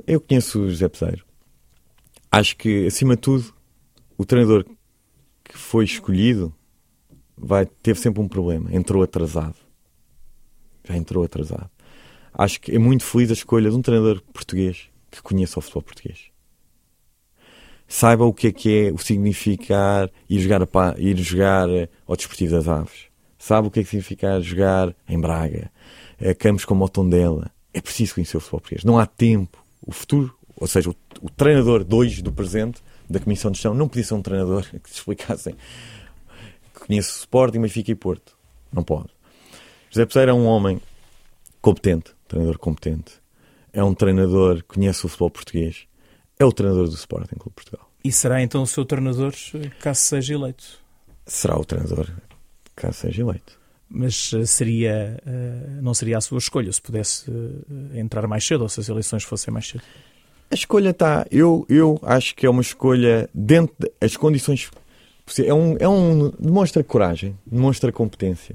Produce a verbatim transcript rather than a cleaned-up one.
Eu conheço o José Peseiro. Acho que, acima de tudo, o treinador que foi escolhido vai, teve sempre um problema. Entrou atrasado. Já entrou atrasado. Acho que é muito feliz a escolha de um treinador português que conheça o futebol português. Saiba o que é que é o significar ir jogar, a, ir jogar ao Desportivo das Aves. Sabe o que é que significa jogar em Braga, a campos como o Tondela. É preciso conhecer o futebol português. Não há tempo. O futuro, ou seja, o, o treinador dois do presente da Comissão de Gestão não podia ser um treinador que se explicassem que conhece o Sporting, Benfica e Porto. Não pode. José Peseiro é um homem competente, treinador competente. É um treinador que conhece o futebol português. É o treinador do Sporting Clube de Portugal. E será então o seu treinador caso seja eleito? Será o treinador caso seja eleito. Mas seria, não seria a sua escolha se pudesse entrar mais cedo ou se as eleições fossem mais cedo? A escolha está... Eu, eu acho que é uma escolha dentro das condições... É um, é um, demonstra coragem, demonstra competência.